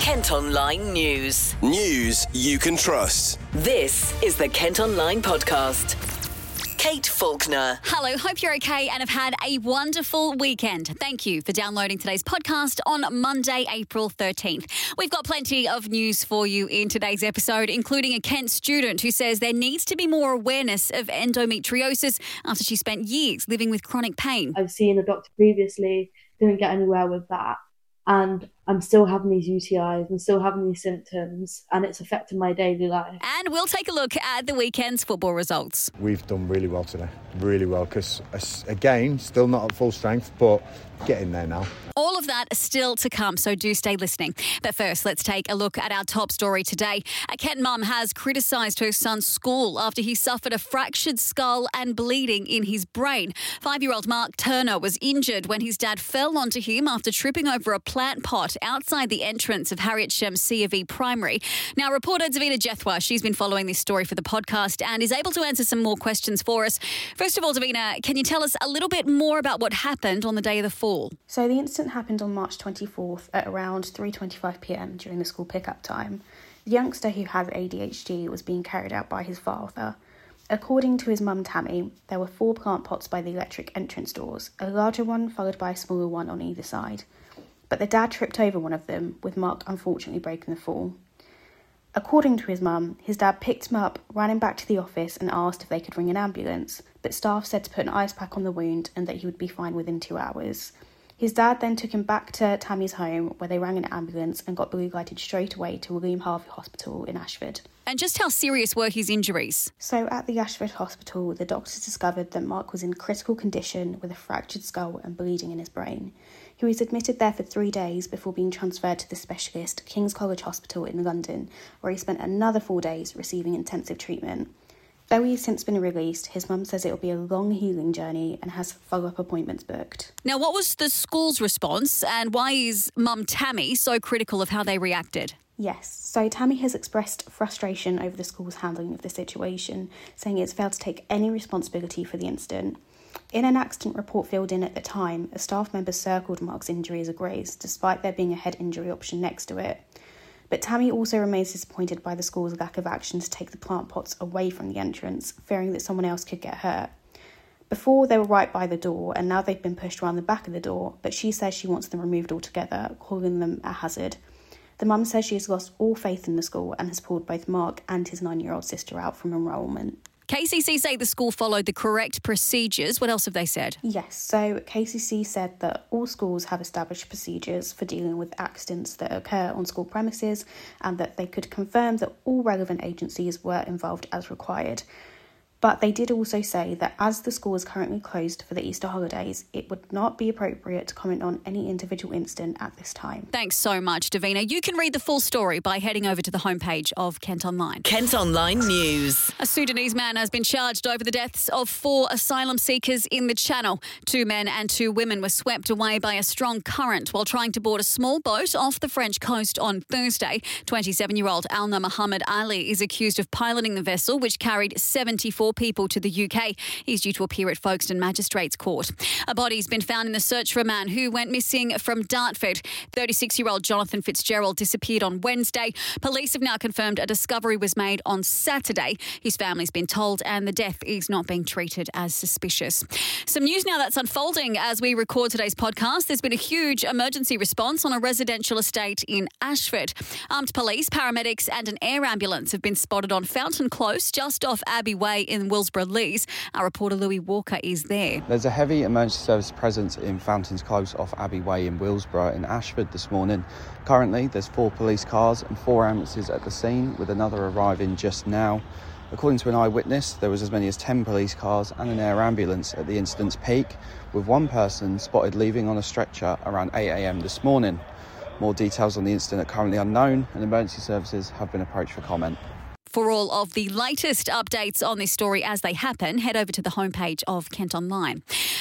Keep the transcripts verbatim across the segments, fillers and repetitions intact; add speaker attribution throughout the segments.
Speaker 1: Kent Online News.
Speaker 2: News you can trust.
Speaker 1: This is the Kent Online Podcast. Kate Faulkner.
Speaker 3: Hello, hope you're okay and have had a wonderful weekend. Thank you for downloading today's podcast on Monday, April thirteenth. We've got plenty of news for you in today's episode, including a Kent student who says there needs to be more awareness of endometriosis after she spent years living with chronic pain.
Speaker 4: I've seen a doctor previously, didn't get anywhere with that. And I'm still having these U T Is, I'm still having these symptoms, and it's affecting my daily life.
Speaker 3: And we'll take a look at the weekend's football results.
Speaker 5: We've done really well today, really well, because, again, still not at full strength, but getting there now.
Speaker 3: All of that is still to come, so do stay listening. But first, let's take a look at our top story today. A Kent mum has criticised her son's school after he suffered a fractured skull and bleeding in his brain. Five-year-old Mark Turner was injured when his dad fell onto him after tripping over a plant pot outside the entrance of Harriet Shamsia V Primary. Now, reporter Davina Jethwa, she's been following this story for the podcast and is able to answer some more questions for us. First of all, Davina, can you tell us a little bit more about what happened on the day of the fall?
Speaker 6: So the incident happened on March twenty-fourth at around three twenty-five p m during the school pickup time. The youngster who has A D H D was being carried out by his father. According to his mum Tammy, there were four plant pots by the electric entrance doors, a larger one followed by a smaller one on either side. But the dad tripped over one of them, with Mark unfortunately breaking the fall. According to his mum, his dad picked him up, ran him back to the office and asked if they could ring an ambulance, but staff said to put an ice pack on the wound and that he would be fine within two hours. His dad then took him back to Tammy's home, where they rang an ambulance and got blue lighted straight away to William Harvey Hospital in Ashford.
Speaker 3: And just how serious were his injuries?
Speaker 6: So at the Ashford Hospital, the doctors discovered that Mark was in critical condition with a fractured skull and bleeding in his brain. He was admitted there for three days before being transferred to the specialist King's College Hospital in London, where he spent another four days receiving intensive treatment. Though he's since been released, his mum says it will be a long healing journey and has follow-up appointments booked.
Speaker 3: Now, what was the school's response and why is mum Tammy so critical of how they reacted?
Speaker 6: Yes, so Tammy has expressed frustration over the school's handling of the situation, saying it's failed to take any responsibility for the incident. In an accident report filled in at the time, a staff member circled Mark's injury as a graze, despite there being a head injury option next to it. But Tammy also remains disappointed by the school's lack of action to take the plant pots away from the entrance, fearing that someone else could get hurt. Before, they were right by the door, and now they've been pushed around the back of the door, but she says she wants them removed altogether, calling them a hazard. The mum says she has lost all faith in the school and has pulled both Mark and his nine-year-old sister out from enrolment.
Speaker 3: K C C say the school followed the correct procedures. What else have they said?
Speaker 6: Yes, so K C C said that all schools have established procedures for dealing with accidents that occur on school premises and that they could confirm that all relevant agencies were involved as required. But they did also say that as the school is currently closed for the Easter holidays, it would not be appropriate to comment on any individual incident at this time.
Speaker 3: Thanks so much, Davina. You can read the full story by heading over to the homepage of Kent Online.
Speaker 1: Kent Online News.
Speaker 3: A Sudanese man has been charged over the deaths of four asylum seekers in the Channel. Two men and two women were swept away by a strong current while trying to board a small boat off the French coast on Thursday. twenty-seven-year-old Alna Muhammad Ali is accused of piloting the vessel, which carried seventy-four people to the U K. He's due to appear at Folkestone Magistrates Court. A body's been found in the search for a man who went missing from Dartford. thirty-six-year-old Jonathan Fitzgerald disappeared on Wednesday. Police have now confirmed a discovery was made on Saturday. His family's been told and the death is not being treated as suspicious. Some news now that's unfolding as we record today's podcast. There's been a huge emergency response on a residential estate in Ashford. Armed police, paramedics and an air ambulance have been spotted on Fountain Close, just off Abbey Way in Willsborough Lees. Our reporter Louis Walker is there.
Speaker 7: There's a heavy emergency service presence in Fountains Close off Abbey Way in Willsborough in Ashford this morning. Currently, there's four police cars and four ambulances at the scene, with another arriving just now. According to an eyewitness, there was as many as ten police cars and an air ambulance at the incident's peak, with one person spotted leaving on a stretcher around eight a m this morning. More details on the incident are currently unknown, and emergency services have been approached for comment.
Speaker 3: For all of the latest updates on this story as they happen, head over to the homepage of Kent Online.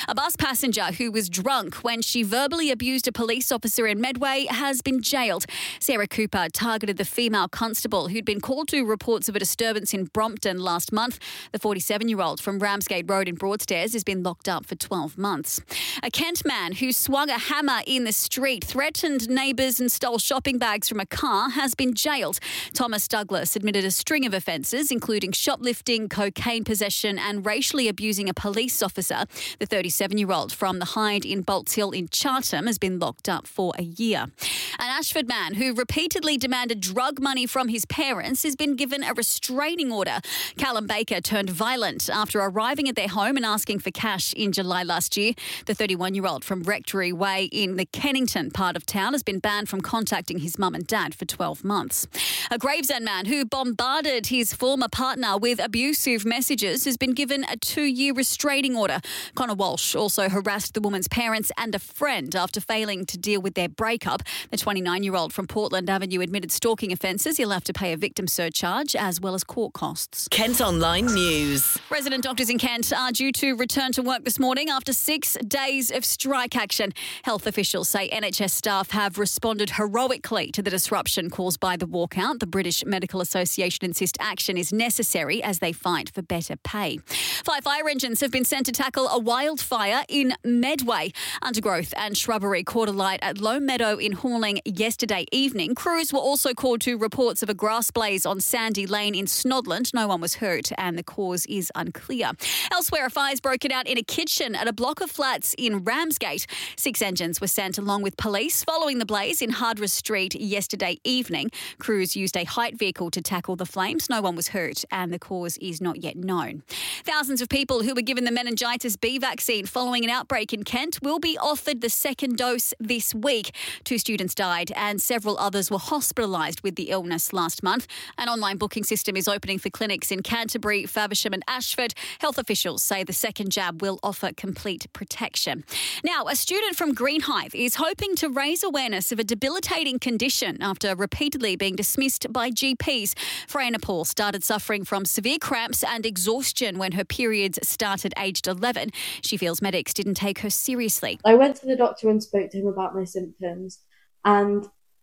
Speaker 3: A bus passenger who was drunk when she verbally abused a police officer in Medway has been jailed. Sarah Cooper targeted the female constable who'd been called to reports of a disturbance in Brompton last month. The forty-seven-year-old from Ramsgate Road in Broadstairs has been locked up for twelve months. A Kent man who swung a hammer in the street, threatened neighbours and stole shopping bags from a car has been jailed. Thomas Douglas admitted a string of offences, including shoplifting, cocaine possession and racially abusing a police officer. The thirty-seven-year-old from the Hyde in Bolts Hill in Chartham has been locked up for a year. An Ashford man who repeatedly demanded drug money from his parents has been given a restraining order. Callum Baker turned violent after arriving at their home and asking for cash in July last year. The thirty-one-year-old from Rectory Way in the Kennington part of town has been banned from contacting his mum and dad for twelve months. A Gravesend man who bombarded his former partner with abusive messages has been given a two-year restraining order. Connor Walsh also harassed the woman's parents and a friend after failing to deal with their breakup. The twenty-nine-year-old from Portland Avenue admitted stalking offences. He'll have to pay a victim surcharge as well as court costs.
Speaker 1: Kent Online News.
Speaker 3: Resident doctors in Kent are due to return to work this morning after six days of strike action. Health officials say N H S staff have responded heroically to the disruption caused by the walkout. The British Medical Association insist action is necessary as they fight for better pay. Five fire engines have been sent to tackle a wildfire in Medway. Undergrowth and shrubbery caught alight at Low Meadow in Horling yesterday evening. Crews were also called to reports of a grass blaze on Sandy Lane in Snodland. No one was hurt and the cause is unclear. Elsewhere, a fire's broken out in a kitchen at a block of flats in Ramsgate. Six engines were sent along with police following the blaze in Hardress Street yesterday evening. Crews used a height vehicle to tackle the flames. No one was hurt and the cause is not yet known. Thousands of people who were given the meningitis B vaccine following an outbreak in Kent will be offered the second dose this week. Two students died and several others were hospitalised with the illness last month. An online booking system is opening for clinics in Canterbury, Faversham and Ashford. Health officials say the second jab will offer complete protection. Now, a student from Greenhive is hoping to raise awareness of a debilitating condition after repeatedly being dismissed by G Ps. Freya Nepal started suffering from severe cramps and exhaustion when her periods started aged eleven. She feels medics didn't take her seriously.
Speaker 4: I went to the doctor and spoke to him about my symptoms, and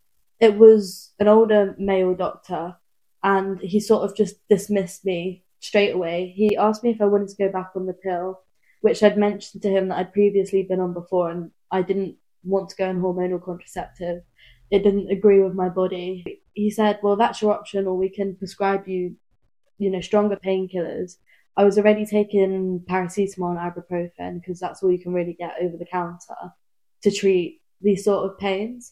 Speaker 4: it was an older male doctor, and he sort of just dismissed me straight away. He asked me if I wanted to go back on the pill, which I'd mentioned to him that I'd previously been on before, and I didn't want to go on hormonal contraceptive. It didn't agree with my body. He said, well, that's your option, or we can prescribe you, you know, stronger painkillers. I was already taking paracetamol and ibuprofen because that's all you can really get over the counter to treat these sort of pains.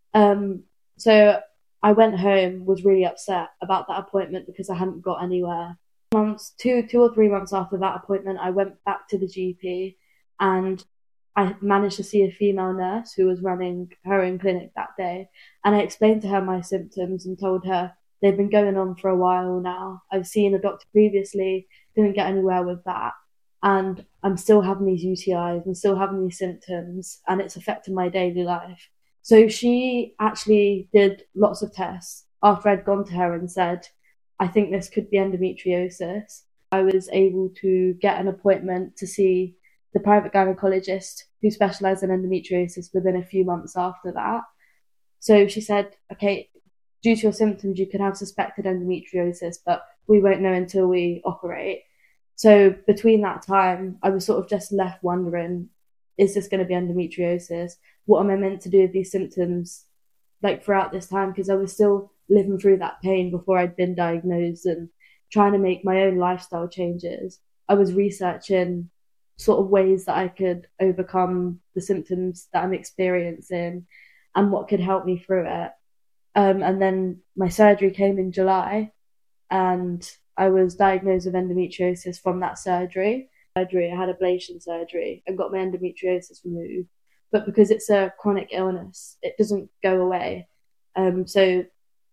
Speaker 4: Um, so I went home, was really upset about that appointment because I hadn't got anywhere. Months, two, two or three months after that appointment, I went back to the G P and I managed to see a female nurse who was running her own clinic that day. And I explained to her my symptoms and told her they've been going on for a while now. I've seen a doctor previously, didn't get anywhere with that. And I'm still having these U T Is, I'm still having these symptoms, and it's affecting my daily life. So she actually did lots of tests after I'd gone to her and said, I think this could be endometriosis. I was able to get an appointment to see the private gynecologist who specialised in endometriosis within a few months after that. So she said, okay, due to your symptoms, you could have suspected endometriosis, but we won't know until we operate. So between that time, I was sort of just left wondering, is this going to be endometriosis? What am I meant to do with these symptoms like throughout this time? Because I was still living through that pain before I'd been diagnosed and trying to make my own lifestyle changes. I was researching sort of ways that I could overcome the symptoms that I'm experiencing and what could help me through it. Um, and then my surgery came in July and I was diagnosed with endometriosis from that surgery. Surgery, I had ablation surgery and got my endometriosis removed. But because it's a chronic illness, it doesn't go away. Um, so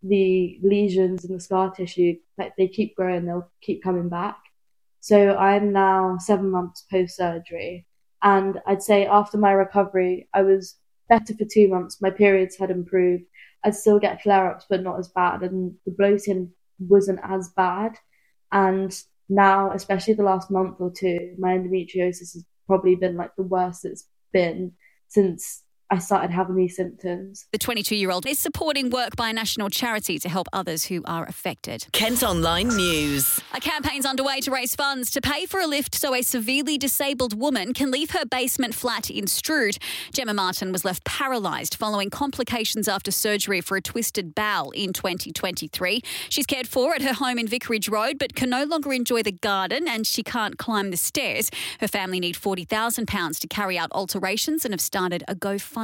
Speaker 4: the lesions and the scar tissue, like, they keep growing, they'll keep coming back. So I'm now seven months post-surgery. And I'd say after my recovery, I was better for two months. My periods had improved. I'd still get flare-ups, but not as bad. And the bloating wasn't as bad. And now, especially the last month or two, my endometriosis has probably been like the worst it's been since I started having these symptoms.
Speaker 3: The twenty-two-year-old is supporting work by a national charity to help others who are affected.
Speaker 1: Kent Online News.
Speaker 3: A campaign's underway to raise funds to pay for a lift so a severely disabled woman can leave her basement flat in Strood. Gemma Martin was left paralysed following complications after surgery for a twisted bowel in twenty twenty-three. She's cared for at her home in Vicarage Road but can no longer enjoy the garden and she can't climb the stairs. Her family need forty thousand pounds to carry out alterations and have started a GoFundMe.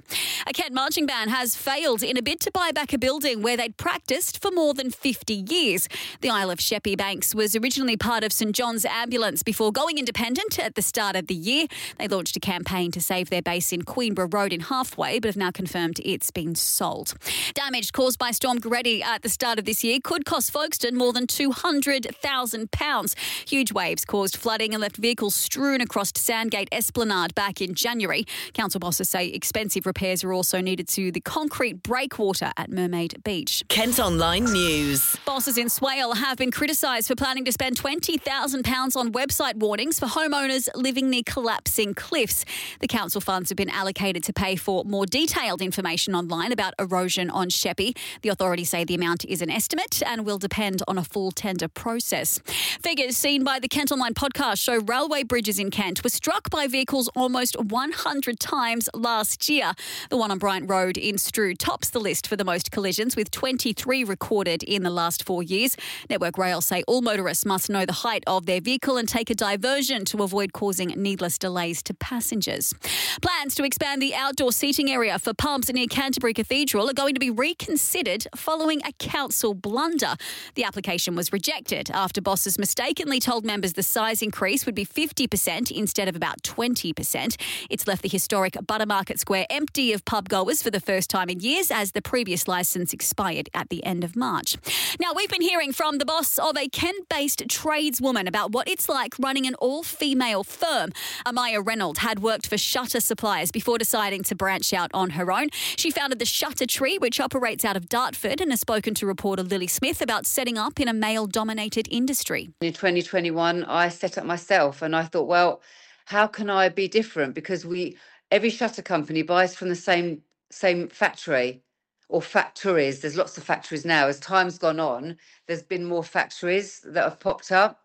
Speaker 3: A Kent marching band has failed in a bid to buy back a building where they'd practised for more than fifty years. The Isle of Sheppey Banks was originally part of St John's Ambulance before going independent at the start of the year. They launched a campaign to save their base in Queenborough Road in Halfway, but have now confirmed it's been sold. Damage caused by Storm Goretti at the start of this year could cost Folkestone more than two hundred thousand pounds. Huge waves caused flooding and left vehicles strewn across Sandgate Esplanade back in January. Council bosses say expensive repairs are also needed to the concrete breakwater at Mermaid Beach.
Speaker 1: Kent Online News.
Speaker 3: Bosses in Swale have been criticised for planning to spend twenty thousand pounds on website warnings for homeowners living near collapsing cliffs. The council funds have been allocated to pay for more detailed information online about erosion on Sheppey. The authorities say the amount is an estimate and will depend on a full tender process. Figures seen by the Kent Online podcast show railway bridges in Kent were struck by vehicles almost one hundred times last year. The one on Bryant Road in Strood tops the list for the most collisions, with twenty-three recorded in the last four years. Network Rail say all motorists must know the height of their vehicle and take a diversion to avoid causing needless delays to passengers. Plans to expand the outdoor seating area for pubs near Canterbury Cathedral are going to be reconsidered following a council blunder. The application was rejected after bosses mistakenly told members the size increase would be fifty percent instead of about twenty percent. It's left the historic Buttermarket Square empty of pub goers for the first time in years, as the previous licence expired at the end of March. Now, we've been hearing from the boss of a Kent-based tradeswoman about what it's like running an all-female firm. Amaya Reynolds had worked for Shutter Suppliers before deciding to branch out on her own. She founded the Shutter Tree, which operates out of Dartford, and has spoken to reporter Lily Smith about setting up in a male-dominated industry.
Speaker 8: In twenty twenty-one, I set up myself and I thought, well, how can I be different? Because we... Every shutter company buys from the same same factory or factories. There's lots of factories now. As time's gone on, there's been more factories that have popped up.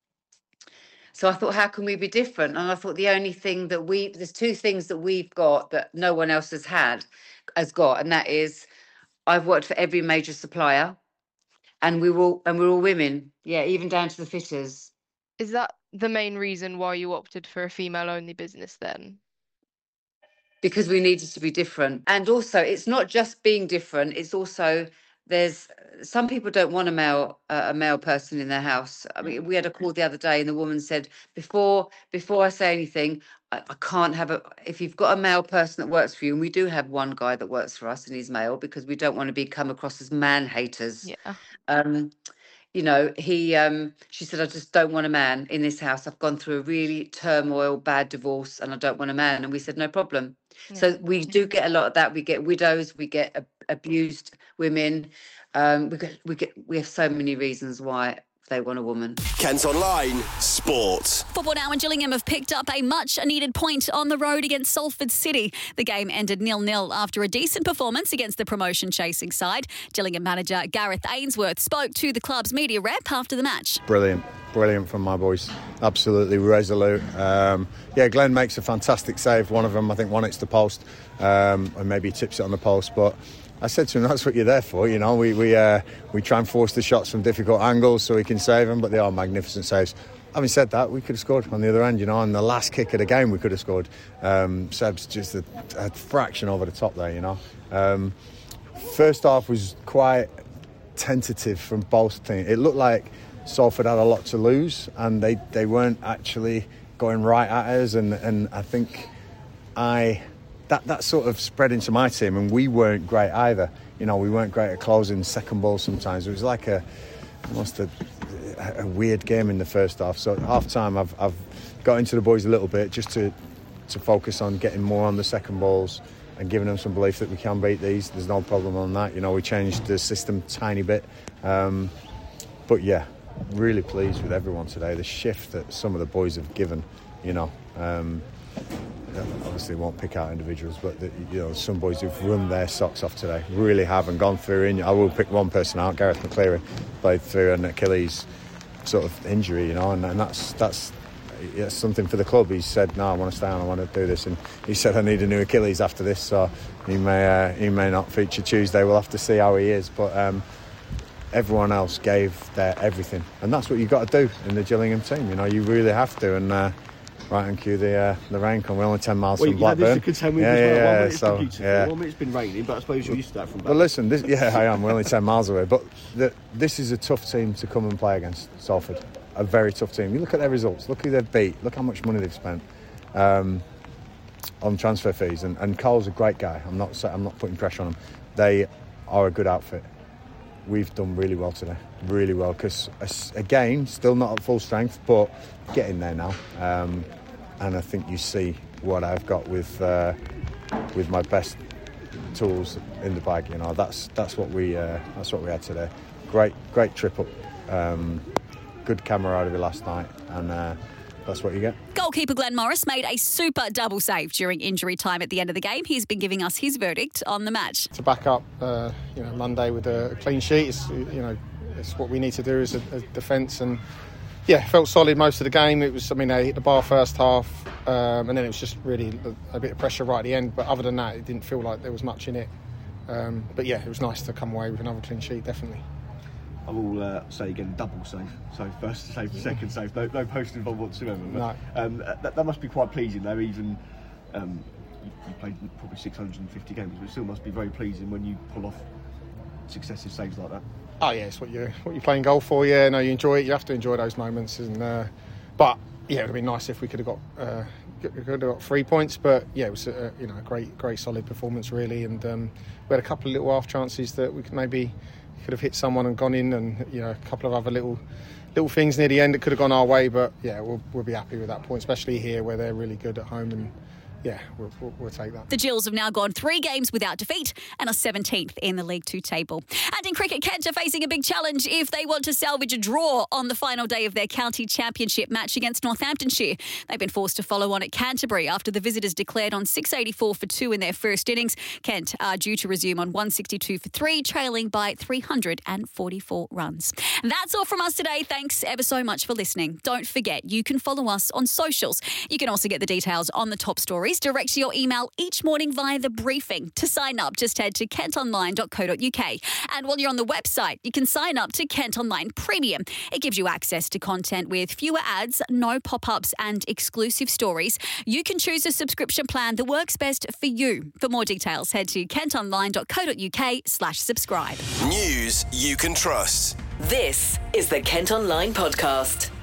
Speaker 8: So I thought, how can we be different? And I thought the only thing that we, there's two things that we've got that no one else has had, has got, and that is, I've worked for every major supplier, and we all and we're all women. Yeah, even down to the fitters.
Speaker 9: Is that the main reason why you opted for a female-only business then?
Speaker 8: Because we needed to be different. And also, it's not just being different, it's also, there's, some people don't want a male uh, a male person in their house. I mean, we had a call the other day and the woman said, before before I say anything, I, I can't have a, if you've got a male person that works for you, and we do have one guy that works for us and he's male, because we don't want to be come across as man haters.
Speaker 9: Yeah.
Speaker 8: Um, you know, he, um, she said, I just don't want a man in this house. I've gone through a really turmoil, bad divorce, and I don't want a man. And we said, no problem. Yeah. So we do get a lot of that. We get widows, we get ab- abused women. Um, we get, we get, we have so many reasons why they want a woman.
Speaker 2: Kent Online Sport.
Speaker 3: Football now, and Gillingham have picked up a much-needed point on the road against Salford City. The game ended nil nil after a decent performance against the promotion-chasing side. Gillingham manager Gareth Ainsworth spoke to the club's media rep after the match.
Speaker 5: Brilliant. Brilliant from my boys. Absolutely resolute. Um, yeah, Glenn makes a fantastic save. One of them, I think, one hits the post, um, and maybe tips it on the post, but I said to him, that's what you're there for, you know. We we uh, we try and force the shots from difficult angles so we can save them, but they are magnificent saves. Having said that, we could have scored on the other end, you know. On the last kick of the game, we could have scored. Um, Seb's just a, a fraction over the top there, you know. Um, first half was quite tentative from both teams. It looked like Salford had a lot to lose, and they, they weren't actually going right at us. And, and I think I... That that sort of spread into my team, and we weren't great either. You know, we weren't great at closing second ball sometimes. It was like a almost a, a weird game in the first half. So at half time, I've I've got into the boys a little bit just to to focus on getting more on the second balls and giving them some belief that we can beat these. There's no problem on that. You know, we changed the system a tiny bit, um, but yeah, really pleased with everyone today. The shift that some of the boys have given. you know. Um, obviously won't pick out individuals, but the, you know, some boys who've run their socks off today really have and gone through. In, I will pick one person out. Gareth McCleary played through an Achilles sort of injury, you know, and, and that's that's it's something for the club. He said, "No, I want to stay on. I want to do this." And he said, "I need a new Achilles after this." So he may uh, he may not feature Tuesday. We'll have to see how he is, but. Um, Everyone else gave their everything, and that's what you've got to do in the Gillingham team. You know, you really have to. And uh, right on cue, the uh, the rain come. We're only ten miles
Speaker 2: well,
Speaker 5: from Blackburn.
Speaker 2: Yeah, this is a contend with
Speaker 5: yeah,
Speaker 2: as well.
Speaker 5: yeah,
Speaker 2: One
Speaker 5: yeah.
Speaker 2: minute it's
Speaker 5: So,
Speaker 2: been beautiful.
Speaker 5: yeah.
Speaker 2: One minute it's been raining, but I suppose you're used to that from back.
Speaker 5: But listen, this, yeah, I am. We're only ten miles away, but the, this is a tough team to come and play against. Salford, a very tough team. You look at their results. Look who they've beat. Look how much money they've spent um, on transfer fees. And, and Cole's a great guy. I'm not. I'm not putting pressure on him. They are a good outfit. We've done really well today, really well, because, again, still not at full strength, but getting there now. Um, and I think you see what I've got with uh, with my best tools in the bag. You know, that's that's what we uh, that's what we had today. Great, great trip up. Um, good camaraderie last night, and uh, that's what you get.
Speaker 3: Goalkeeper Glenn Morris made a super double save during injury time at the end of the game. He's been giving us his verdict on the match.
Speaker 10: To back up, uh, you know, Monday with a clean sheet, it's, you know, it's what we need to do as a, a defence. And yeah, felt solid most of the game. It was, I mean, they hit the bar first half, um, and then it was just really a, a bit of pressure right at the end. But other than that, it didn't feel like there was much in it. Um, but yeah, it was nice to come away with another clean sheet, definitely.
Speaker 2: I will uh, say again, double save. So first save, second save. No, no post involved whatsoever. But,
Speaker 10: no.
Speaker 2: um, that, that must be quite pleasing, though. Even um, you, you played probably six hundred fifty games, but it still must be very pleasing when you pull off successive saves like that.
Speaker 10: Oh yeah, it's what you what you're playing goal for. Yeah, no, you enjoy it. You have to enjoy those moments. And uh, but yeah, it would have been nice if we could have got uh, could have got three points. But yeah, it was a, you know a great, great, solid performance really. And um, we had a couple of little half chances that we could maybe. Could have hit someone and gone in, and you know a couple of other little little things near the end that could have gone our way, but yeah, we'll, we'll be happy with that point, especially here where they're really good at home, and yeah, we'll, we'll, we'll take that.
Speaker 3: The Gills have now gone three games without defeat and are seventeenth in the League Two table. And in cricket, Kent are facing a big challenge if they want to salvage a draw on the final day of their county championship match against Northamptonshire. They've been forced to follow on at Canterbury after the visitors declared on six eighty-four for two in their first innings. Kent are due to resume on one sixty-two for three, trailing by three hundred forty-four runs. And that's all from us today. Thanks ever so much for listening. Don't forget, you can follow us on socials. You can also get the details on the top stories direct to your email each morning via the briefing. To sign up, just head to kent online dot co dot uk. And while you're on the website, you can sign up to Kent Online Premium. It gives you access to content with fewer ads, no pop-ups and exclusive stories. You can choose a subscription plan that works best for you. For more details, head to kent online dot co dot uk slash subscribe.
Speaker 2: News you can trust.
Speaker 1: This is the Kent Online Podcast.